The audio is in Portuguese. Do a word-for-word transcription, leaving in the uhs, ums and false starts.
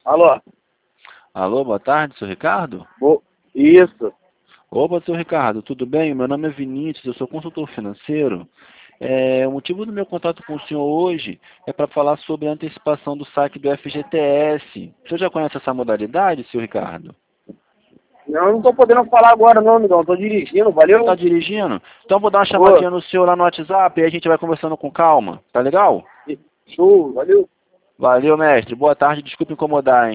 Alô? Alô, boa tarde, seu Ricardo? Bo... Isso. Opa, seu Ricardo, tudo bem? Meu nome é Vinícius, eu sou consultor financeiro. É, o motivo do meu contato com o senhor hoje é para falar sobre a antecipação do saque do F G T S. O senhor já conhece essa modalidade, seu Ricardo? Não, não tô podendo falar agora não, amigão. Tô dirigindo, valeu? Está dirigindo? Então vou dar uma Ô, chamadinha no senhor lá no WhatsApp e a gente vai conversando com calma. Tá legal? show, valeu. Valeu, mestre. Boa tarde, desculpe incomodar, hein?